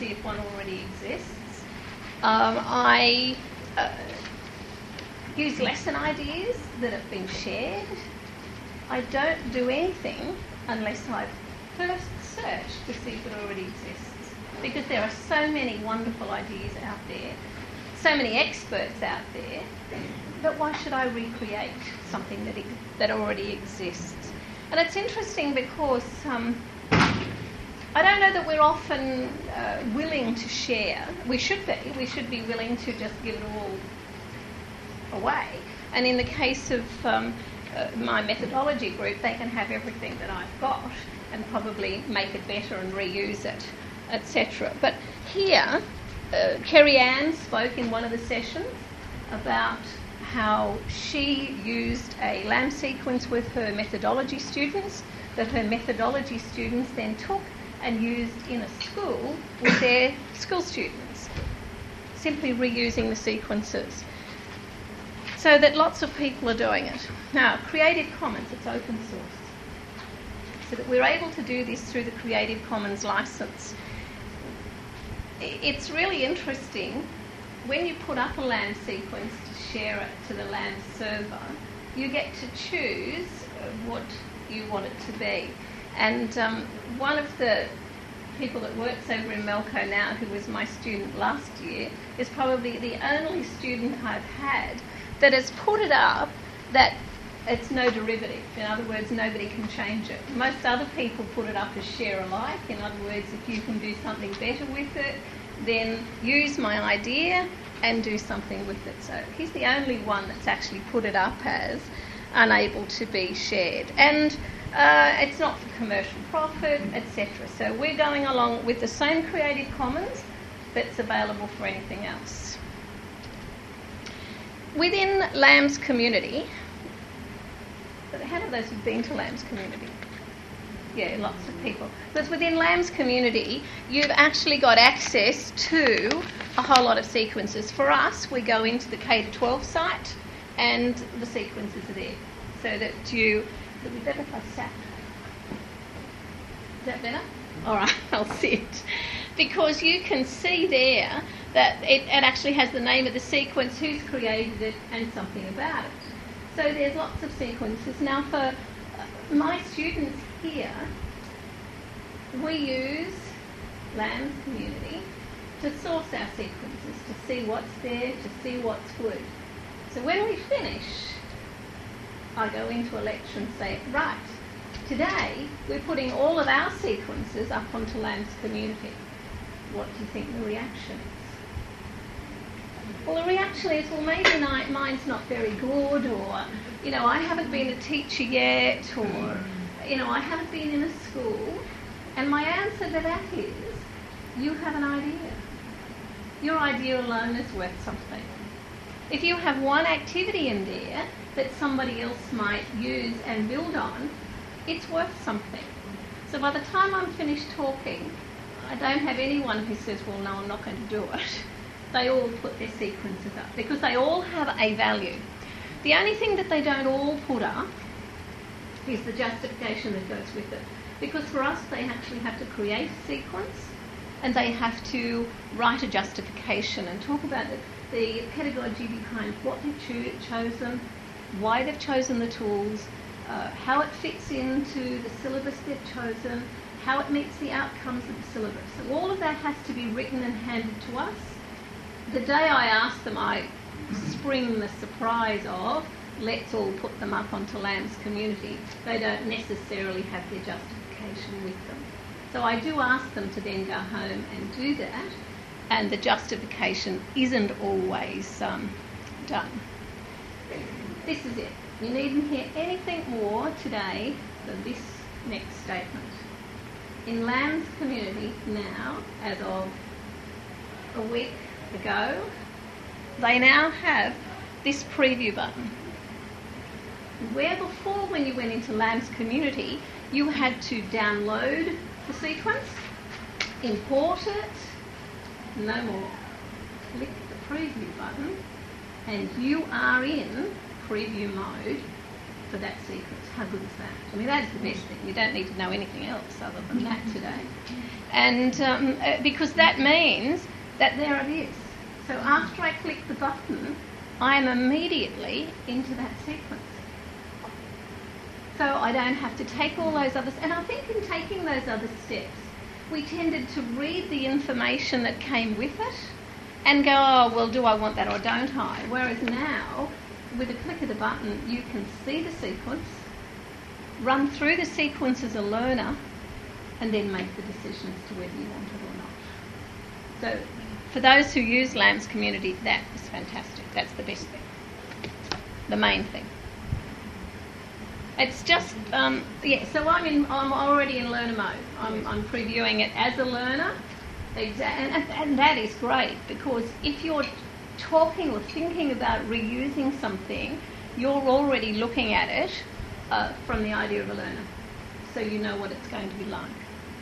see if one already exists. I use lesson ideas that have been shared. I don't do anything unless I've first searched to see if it already exists, because there are so many wonderful ideas out there, so many experts out there, but why should I recreate something that already exists? And it's interesting because I don't know that we're often willing to share. We should be. We should be willing to just give it all away. And in the case of my methodology group, they can have everything that I've got and probably make it better and reuse it, etc. But here, Kerry Ann spoke in one of the sessions about how she used a LAM sequence with her methodology students, that her methodology students then took and used in a school with their school students, simply reusing the sequences. So that lots of people are doing it. Now, Creative Commons, it's open source. So that we're able to do this through the Creative Commons license. It's really interesting. When you put up a LAM sequence to share it to the LAM server, you get to choose what you want it to be. And one of the people that works over in Melco now, who was my student last year, is probably the only student I've had that has put it up that it's no derivative. In other words, nobody can change it. Most other people put it up as share alike. In other words, if you can do something better with it, then use my idea and do something with it. So he's the only one that's actually put it up as unable to be shared. And it's not for commercial profit, etc. So we're going along with the same Creative Commons that's available for anything else. Within LAM's community, how many of those have been to LAM's community? Yeah, lots of people. Because within LAM's community, you've actually got access to a whole lot of sequences. For us, we go into the K-12 site and the sequences are there. So that it'd be better if I sat. Is that better? All right, I'll sit. Because you can see there that it actually has the name of the sequence, who's created it, and something about it. So there's lots of sequences. Now for my students here, we use LAM's community to source our sequences, to see what's there, to see what's good. So when we finish, I go into a lecture and say, right, today we're putting all of our sequences up onto LAM's community. What do you think the reaction is? Well, the reaction is, well, maybe mine's not very good, or, I haven't been a teacher yet, or, I haven't been in a school. And my answer to that is, you have an idea. Your idea alone is worth something. If you have one activity in there that somebody else might use and build on, it's worth something. So by the time I'm finished talking, I don't have anyone who says, well, no, I'm not going to do it. They all put their sequences up because they all have a value. The only thing that they don't all put up is the justification that goes with it. Because for us, they actually have to create a sequence and they have to write a justification and talk about the pedagogy behind what they've chosen, why they've chosen the tools, how it fits into the syllabus they've chosen, how it meets the outcomes of the syllabus. So all of that has to be written and handed to us. The day I ask them, I spring the surprise of, let's all put them up onto LAM's community. They don't necessarily have their justification with them. So I do ask them to then go home and do that, and the justification isn't always done. This is it. You needn't hear anything more today than this next statement. In LAM's community now, as of a week ago, they now have this preview button. Where before, when you went into LAM's community, you had to download the sequence, import it, no more. Click the preview button and you are in preview mode for that sequence. How good is that? I mean, that's the best thing. You don't need to know anything else other than that today. And because that means that there it is. So after I click the button, I am immediately into that sequence. So I don't have to take all those others. And I think in taking those other steps, we tended to read the information that came with it and go, oh, well, do I want that or don't I? Whereas now, with a click of the button, you can see the sequence, run through the sequence as a learner, and then make the decision as to whether you want it or not. So for those who use LAMS Community, that is fantastic. That's the best thing, the main thing. It's just, so I'm already in learner mode. I'm previewing it as a learner, and that is great, because if you're talking or thinking about reusing something, you're already looking at it from the idea of a learner, so you know what it's going to be like.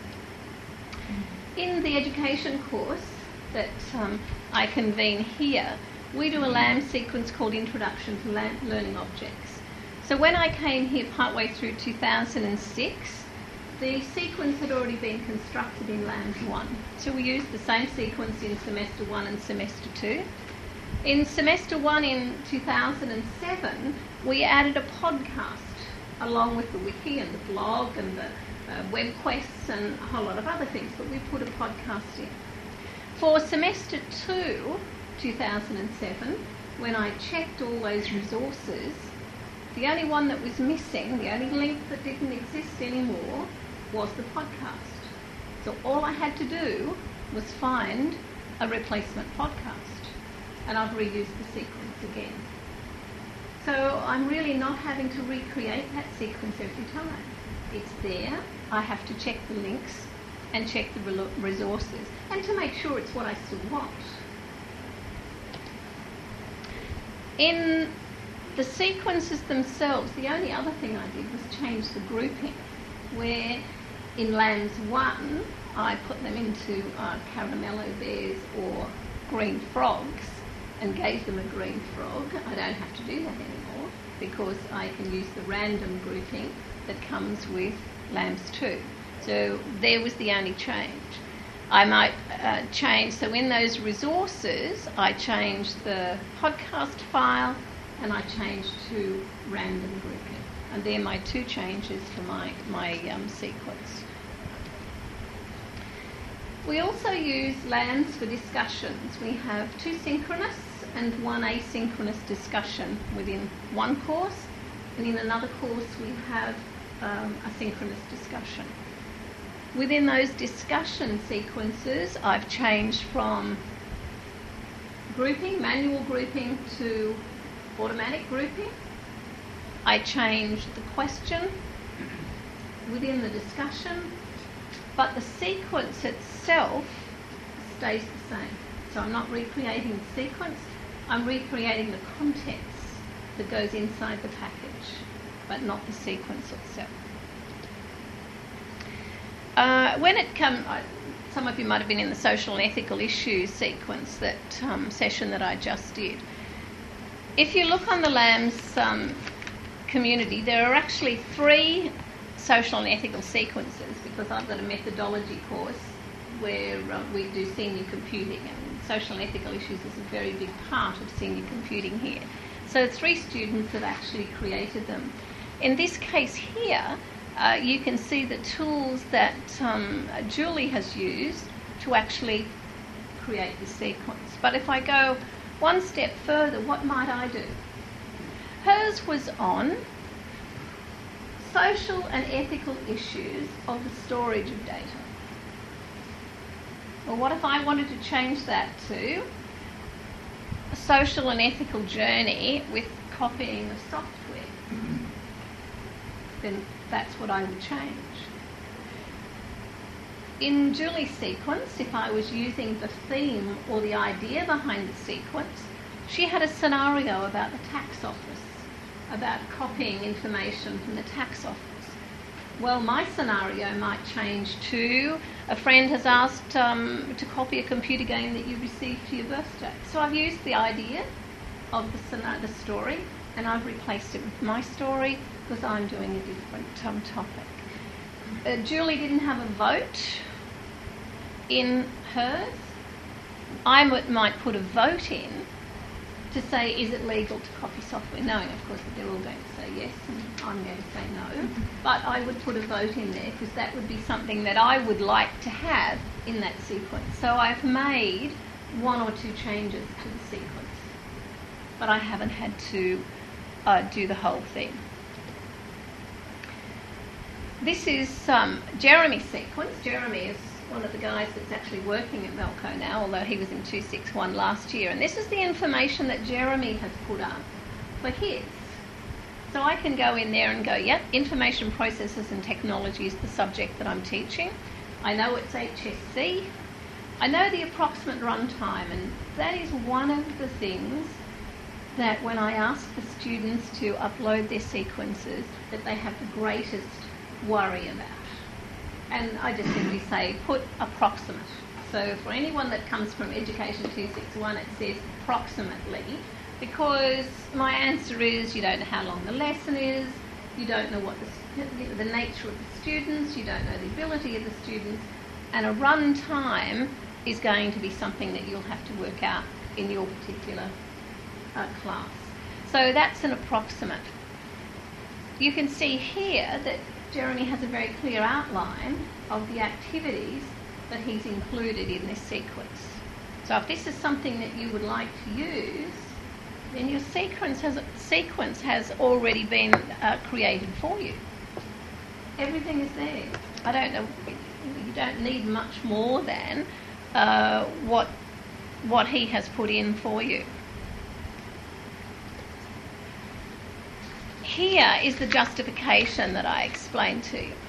In the education course that I convene here, we do a LAMS sequence called Introduction to Learning Objects. So when I came here partway through 2006, the sequence had already been constructed in LAMS 1. So we used the same sequence in semester 1 and semester 2. In semester 1 in 2007, we added a podcast along with the wiki and the blog and the web quests and a whole lot of other things, but we put a podcast in. For semester 2, 2007, when I checked all those resources, the only one that was missing, the only link that didn't exist anymore, was the podcast. So all I had to do was find a replacement podcast, and I've reused the sequence again. So I'm really not having to recreate that sequence every time. It's there. I have to check the links and check the resources, and to make sure it's what I still want. In the sequences themselves, the only other thing I did was change the grouping, where in LAMS 1 I put them into caramello bears or green frogs and gave them a green frog. I don't have to do that anymore because I can use the random grouping that comes with LAMS 2. So there was the only change. I might change, so in those resources I changed the podcast file and I changed to random grouping. And they're my two changes for my sequence. We also use LAMS for discussions. We have two synchronous and one asynchronous discussion within one course, and in another course we have a synchronous discussion. Within those discussion sequences, I've changed from grouping, manual grouping, to automatic grouping. I changed the question within the discussion, but the sequence itself stays the same. So I'm not recreating the sequence, I'm recreating the contents that goes inside the package, but not the sequence itself. When it comes, some of you might have been in the social and ethical issues sequence, that session that I just did. If you look on the LAMS community, there are actually 3 social and ethical sequences, because I've got a methodology course where we do senior computing, and social and ethical issues is a very big part of senior computing here. So 3 students have actually created them. In this case here, you can see the tools that Julie has used to actually create the sequence. But if I go one step further, what might I do? Hers was on social and ethical issues of the storage of data. Well, what if I wanted to change that to a social and ethical journey with copying of software? Then that's what I would change. In Julie's sequence, if I was using the theme or the idea behind the sequence, she had a scenario about the tax office, about copying information from the tax office. Well, my scenario might change to a friend has asked to copy a computer game that you received for your birthday. So I've used the idea of the story and I've replaced it with my story because I'm doing a different topic. Julie didn't have a vote in hers. I might put a vote in to say, is it legal to copy software? Knowing, of course, that they're all going to say yes and I'm going to say no. But I would put a vote in there because that would be something that I would like to have in that sequence. So I've made one or two changes to the sequence, but I haven't had to do the whole thing. This is Jeremy's sequence. Jeremy is one of the guys that's actually working at Melco now, although he was in 261 last year. And this is the information that Jeremy has put up for his. So I can go in there and go, yep, information processes and technology is the subject that I'm teaching. I know it's HSC. I know the approximate runtime, and that is one of the things that when I ask the students to upload their sequences, that they have the greatest worry about. And I just simply say, put approximate. So for anyone that comes from Education 261, it says approximately, because my answer is you don't know how long the lesson is, you don't know what the nature of the students, you don't know the ability of the students, and a run time is going to be something that you'll have to work out in your particular class. So that's an approximate. You can see here that Jeremy has a very clear outline of the activities that he's included in this sequence. So if this is something that you would like to use, then your sequence has already been created for you. Everything is there. I don't know, you don't need much more than what he has put in for you. Here is the justification that I explained to you.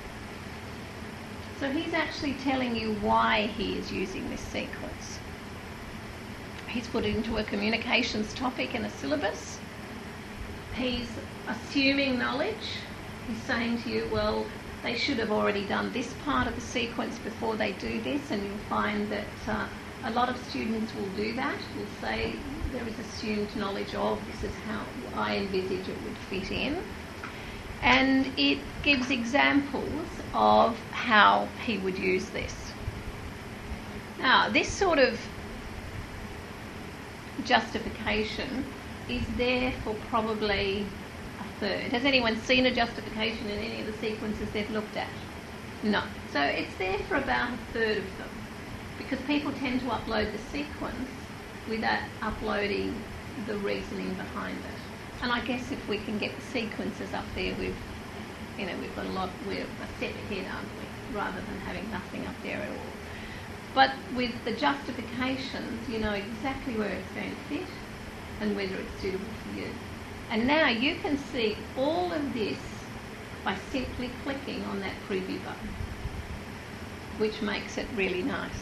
So he's actually telling you why he is using this sequence. He's put it into a communications topic in a syllabus. He's assuming knowledge. He's saying to you, well, they should have already done this part of the sequence before they do this, and you'll find that a lot of students will do that, will say there is assumed knowledge of, this is how I envisage it would fit in. And it gives examples of how he would use this. Now, this sort of justification is there for probably a third. Has anyone seen a justification in any of the sequences they've looked at? No. So it's there for about a third of them, because people tend to upload the sequence without uploading the reasoning behind it. And I guess if we can get the sequences up there, we've got a lot, we're a step ahead, aren't we, rather than having nothing up there at all. But with the justifications, you know exactly where it's going to fit and whether it's suitable for you. And now you can see all of this by simply clicking on that preview button, which makes it really nice.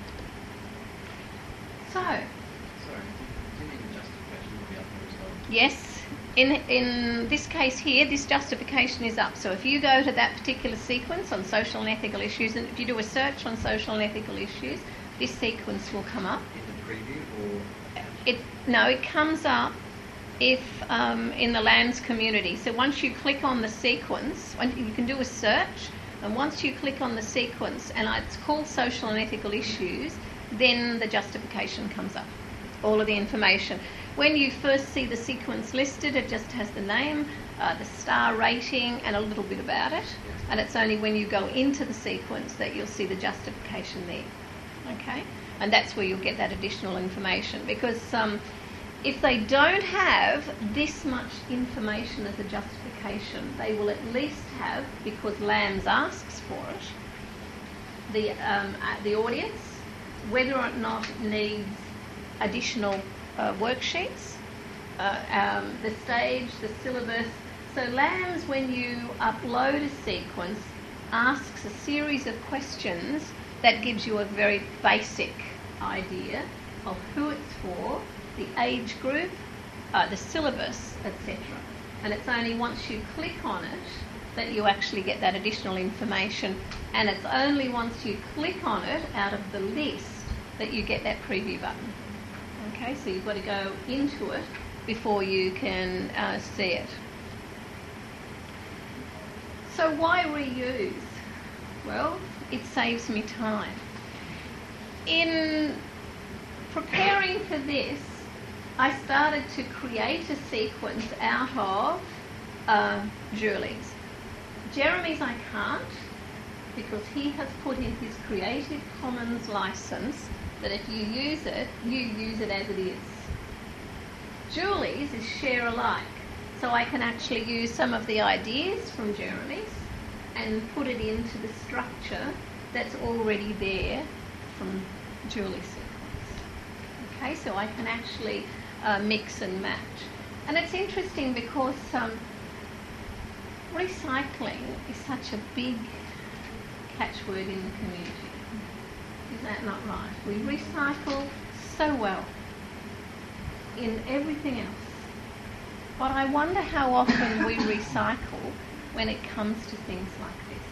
So, sorry, do you need the justification to be up there as well? yes, in this case here, this justification is up. So if you go to that particular sequence on social and ethical issues, and if you do a search on social and ethical issues, this sequence will come up. In the preview, or? It comes up if in the LAMS community. So once you click on the sequence, you can do a search, and once you click on the sequence, and it's called social and ethical issues, then the justification comes up, all of the information. When you first see the sequence listed, it just has the name, the star rating, and a little bit about it. And it's only when you go into the sequence that you'll see the justification there. Okay? And that's where you'll get that additional information. Because if they don't have this much information as a justification, they will at least have, because LAMS asks for it, the audience, whether or not it needs additional worksheets, the stage, the syllabus. So LAMS, when you upload a sequence, asks a series of questions that gives you a very basic idea of who it's for, the age group, the syllabus, etc. And it's only once you click on it that you actually get that additional information, and it's only once you click on it out of the list that you get that preview button. Okay, so you've got to go into it before you can see it. So why reuse? Well, it saves me time. In preparing for this, I started to create a sequence out of Julie's. Jeremy's I can't, because he has put in his Creative Commons license that if you use it as it is. Julie's is share alike, so I can actually use some of the ideas from Jeremy's and put it into the structure that's already there from Julie's sequence. Okay, so I can actually mix and match. And it's interesting because recycling is such a big catchword in the community. Is that not right? We recycle so well in everything else. But I wonder how often we recycle when it comes to things like this.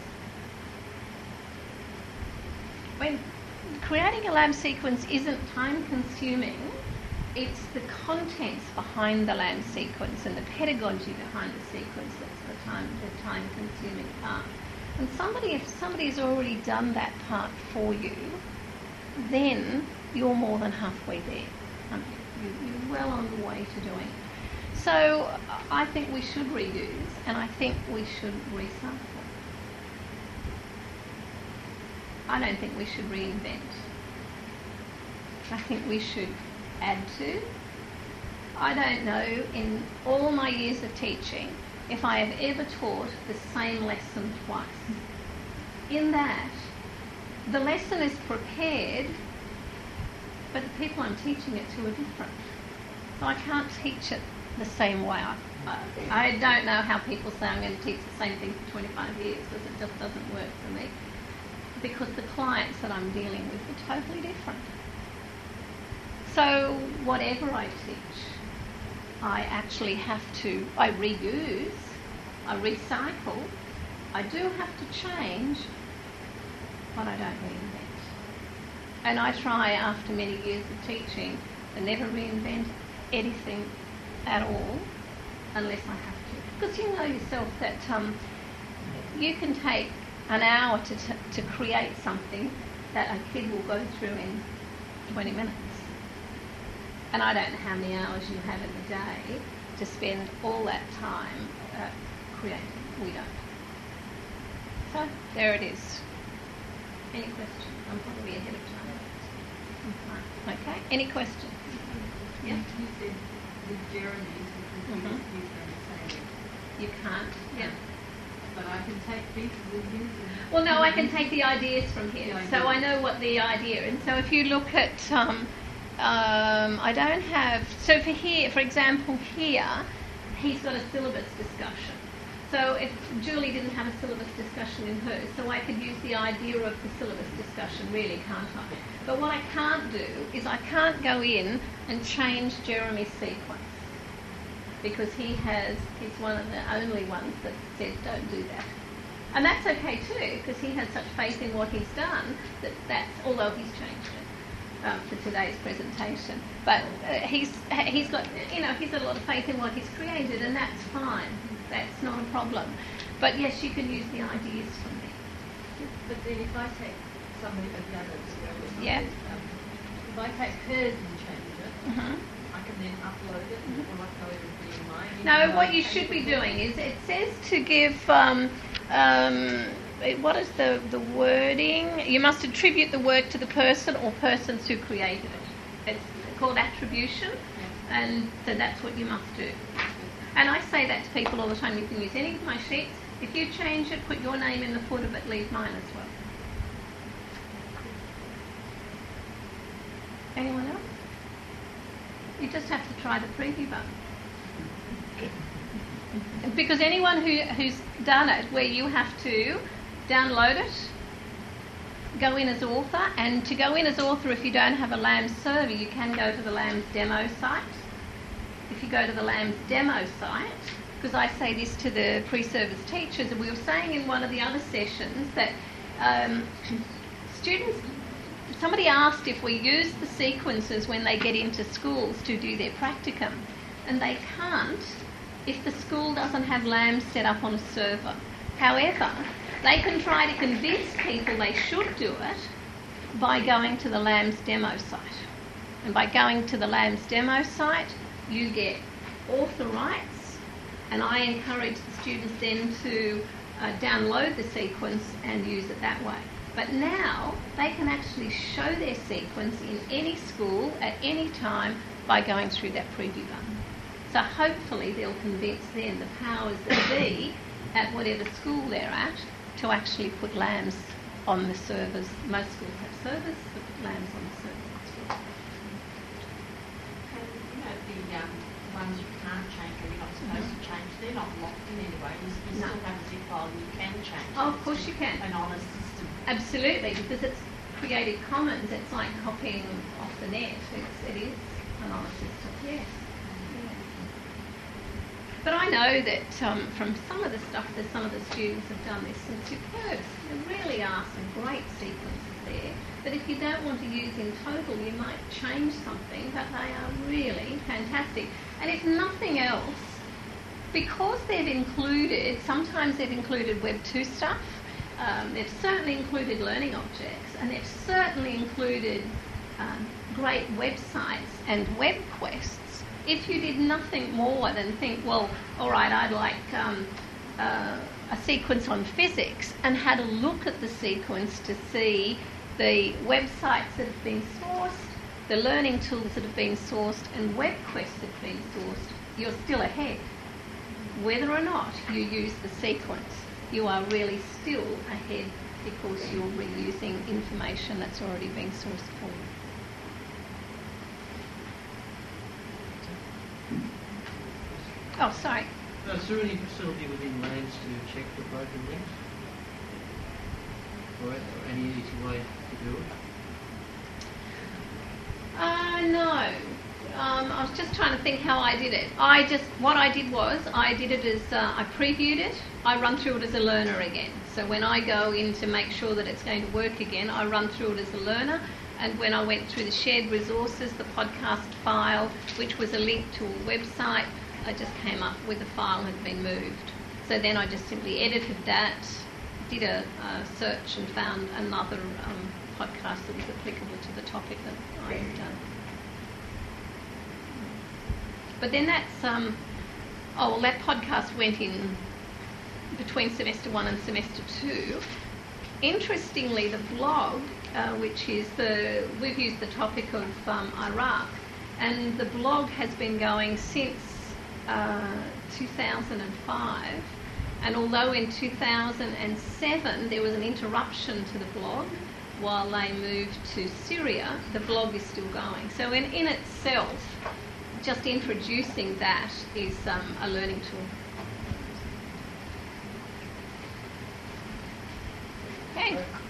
When creating a lab sequence isn't time consuming, it's the contents behind the lab sequence and the pedagogy behind the sequence that's the time consuming part. And if somebody's already done that part for you, then you're more than halfway there. You're well on the way to doing it. So I think we should reuse, and I think we should recycle. I don't think we should reinvent. I think we should add to. I don't know, in all my years of teaching, if I have ever taught the same lesson twice. In that, the lesson is prepared, but the people I'm teaching it to are different. So I can't teach it the same way. I don't know how people say I'm going to teach the same thing for 25 years, because it just doesn't work for me. Because the clients that I'm dealing with are totally different. So whatever I teach, I actually have to, I reuse, I recycle, I do have to change, but I don't reinvent. And I try, after many years of teaching, to never reinvent anything at all, unless I have to. Because you know yourself that you can take an hour to create something that a kid will go through in 20 minutes. And I don't know how many hours you have in the day to spend all that time creating. We don't. So there it is. Any questions? I'm probably ahead of time. Okay. Any questions? Yeah. You said with Jeremy's, because he's going to say you can't. Yeah. But I can take pieces of his. Well, no, I can take the ideas from here, so I know what the idea is. So if you look at, I don't have. So for example, here, he's got a syllabus discussion. So if Julie didn't have a syllabus discussion in hers, so I could use the idea of the syllabus discussion, really, can't I? But what I can't do is I can't go in and change Jeremy's sequence, because he's one of the only ones that says don't do that. And that's okay too, because he has such faith in what he's done although he's changed it for today's presentation. But he's got a lot of faith in what he's created, and that's fine. That's not a problem. But yes, you can use the ideas from me. But then if I take somebody of the others, yeah. If I take hers and change it, I can then upload it, or upload it in mine. No, what you should be doing is, it says to give, what is the wording? You must attribute the work to the person or persons who created it. It's called attribution, and so that's what you must do. And I say that to people all the time. You can use any of my sheets. If you change it, put your name in the footer, but leave mine as well. Anyone else? You just have to try the preview button. Because anyone who's done it, where you have to download it, go in as author, and to go in as author, if you don't have a LAMS server, you can go to the LAMS demo site. If you go to the LAMS demo site, because I say this to the pre-service teachers, and we were saying in one of the other sessions that somebody asked if we use the sequences when they get into schools to do their practicum, and they can't if the school doesn't have LAMS set up on a server. However, they can try to convince people they should do it by going to the LAMS demo site. And by going to the LAMS demo site, you get author rights, and I encourage the students then to download the sequence and use it that way. But now they can actually show their sequence in any school at any time by going through that preview button. So hopefully they'll convince then the powers that be at whatever school they're at to actually put LAMS on the servers. Most schools have servers, but put LAMS on the servers. The ones you can't change or you're not supposed to change, they're not locked in anyway. You No. still have a zip file and you can change. Oh, of course you can. An honest system. Absolutely, because it's Creative Commons. It's like copying off the net. It is an honest system, yes. Yeah. But I know that from some of the stuff that some of the students have done, there's some superb. There really are some great sequences there. But if you don't want to use in total, you might change something, but they are really fantastic. And if nothing else, because they've included, sometimes they've included Web 2 stuff, they've certainly included learning objects, and they've certainly included great websites and web quests. If you did nothing more than think, well, all right, I'd like a sequence on physics, and had a look at the sequence to see the websites that have been sourced, the learning tools that have been sourced, and web quests that have been sourced, you're still ahead. Whether or not you use the sequence, you are really still ahead because you're reusing information that's already been sourced for you. Oh, sorry. Is there any facility within LAMS to check for broken links? Or any easy way to do it? No. I was just trying to think how I did it. What I did was, I did it as, I previewed it, I run through it as a learner again. So when I go in to make sure that it's going to work again, I run through it as a learner. And when I went through the shared resources, the podcast file, which was a link to a website, I just came up with the file had been moved. So then I just simply edited that, did a search and found another podcast that was applicable to the topic that I had done. But then that podcast went in between semester 1 and semester 2. Interestingly, the blog, which is we've used the topic of Iraq, and the blog has been going since 2005. And although in 2007 there was an interruption to the blog while they moved to Syria, the blog is still going. So in itself, just introducing that is a learning tool. Okay.